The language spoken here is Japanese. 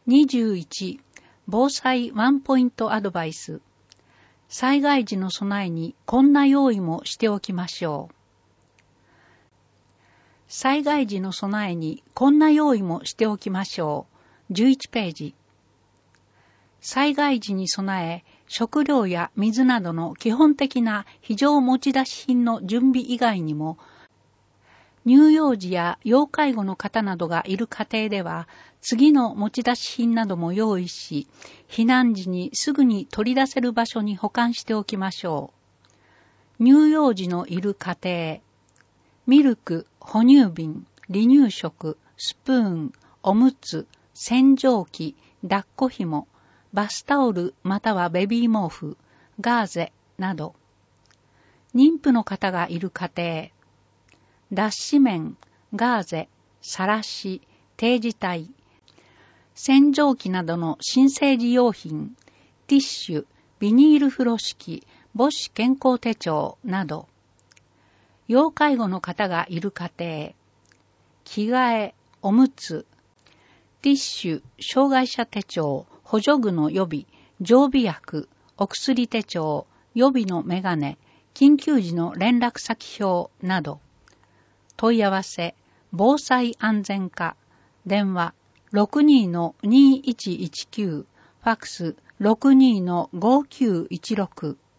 21、防災ワンポイントアドバイス。災害時の備えにこんな用意もしておきましょう。災害時の備えにこんな用意もしておきましょう。11ページ。災害時に備え、食料や水などの基本的な非常持ち出し品の準備以外にも、乳幼児や要介護の方などがいる家庭では、次の持ち出し品なども用意し、避難時にすぐに取り出せる場所に保管しておきましょう。乳幼児のいる家庭、ミルク、哺乳瓶、離乳食、スプーン、おむつ、洗浄機、抱っこ紐、バスタオルまたはベビー毛布、ガーゼなど。妊婦の方がいる家庭、脱脂綿、ガーゼ、さらし、定時帯、洗浄機などの新生児用品、ティッシュ、ビニール風呂敷、母子健康手帳など。要介護の方がいる家庭、着替え、おむつ、ティッシュ、障害者手帳、補助具の予備、常備薬、お薬手帳、予備のメガネ、緊急時の連絡先表など。問い合わせ、防災安全課、電話 62-2119、ファックス 62-5916